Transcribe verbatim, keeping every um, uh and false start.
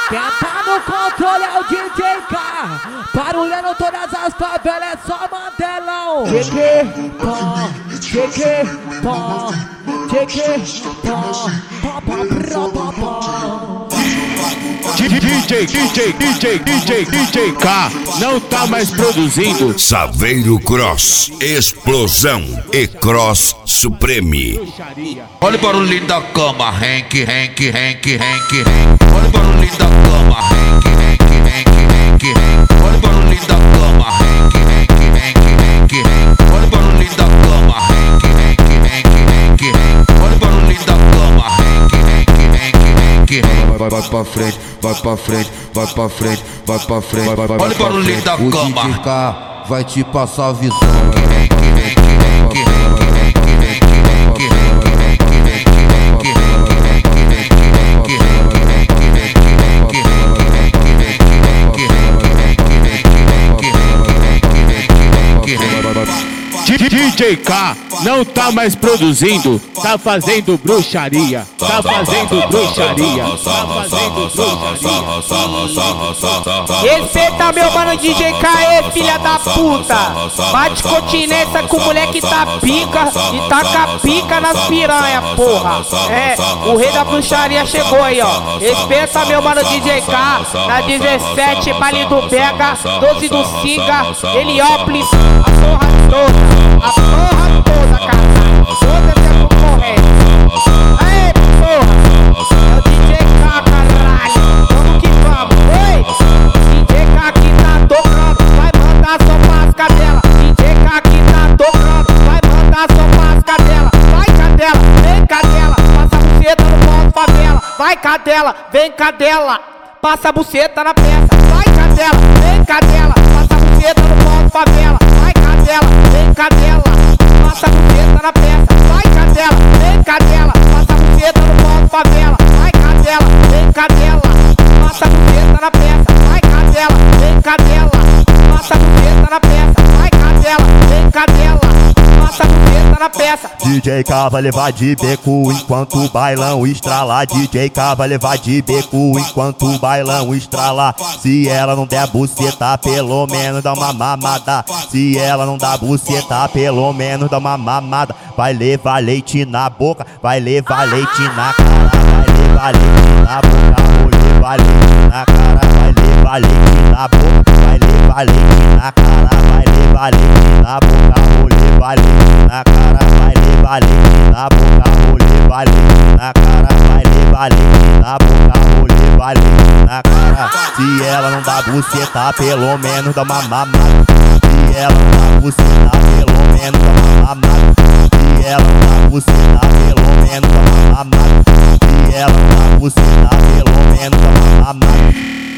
Quem tá no controle é o D J K. Barulhando todas as favelas, é só mantelão. Cheque, pó, cheque, pó, cheque, pó, pó, pó, pó, pó. D J, D J, D J, D J, D J K não tá mais produzindo. Saveiro Cross, explosão e Cross Supreme. Olha o barulhinho da cama, Henk, Henk, Henk, Henk, Henk. Olha o barulhinho da cama, Henk, Henk, Henk, Henk, Henk. Olha o barulhinho da cama, Henk, Henk, Henk, Henk, Henk. Olha o barulhinho da cama, Henk, Henk, Henk, Henk, Henk. Olha o barulhinho da cama, Henk, Henk, Henk, Henk, Henk. Vai, vai pra frente, vai pra frente, vai pra frente, vai pra frente, vai, vai, vai. Olha o barulhinho da O cama. D J K vai te passar a visão. D J K não tá mais produzindo, tá fazendo bruxaria, tá fazendo bruxaria, tá fazendo bruxaria. Respeita meu mano D J K, é filha da puta. Bate continência com o moleque tá pica e taca pica nas piranha, porra. É, o rei da bruxaria chegou aí, ó. Respeita meu mano D J K, na dezessete, baile do Pega, doze do Siga, Heliópolis, a porra toda. A porra toda, cara. Toda essa concorrência. Aê, porra. É o D J K, caralho. Vamos que vamos. Oi. D J K que tá tocando, vai mandar só pras cadelas. D J K que tá tocando, vai mandar só pras cadelas. Vai, cadela, vem, cadela. Passa a buceta no ponto favela. Vai, cadela, vem, cadela. Passa a buceta na peça. Vai, cadela, vem, cadela. Passa a buceta no ponto favela. Vai, cadela, vem, cadela. Passa a buceta na peça. Vai, cadela, vem, cadela. Passa a buceta no ponto favela. Vai, cadela, vem, cadela. Passa a buceta na peça. Vai, cadela, vem, cadela. Passa a buceta na peça. Vai, cadela, vem, cadela. Passa a buceta na peça. D J K vai levar de beco enquanto o bailão estrala. D J K vai levar de beco enquanto o bailão estrala. Se ela não der buceta, pelo menos dá uma mamada. Se ela não dá buceta, pelo menos dá uma mamada. Vai levar leite na boca, vai levar leite na cara. Vai levar leite na boca, vou levar leite na cara. Vai levar leite na boca, vai levar leite na cara. Vai levar leite na boca, vou levar leite na cara. Vai levar leite na boca, vou levar leite na cara. Vai levar leite na boca, vou levar leite na cara. Se ela não dá buceta, pelo menos dá uma mamada. Se ela não dá buceta, pelo menos dá uma mamada. Se ela não dá buceta, pelo menos dá uma mamada. Se ela não dá buceta, pelo menos dá uma mamada.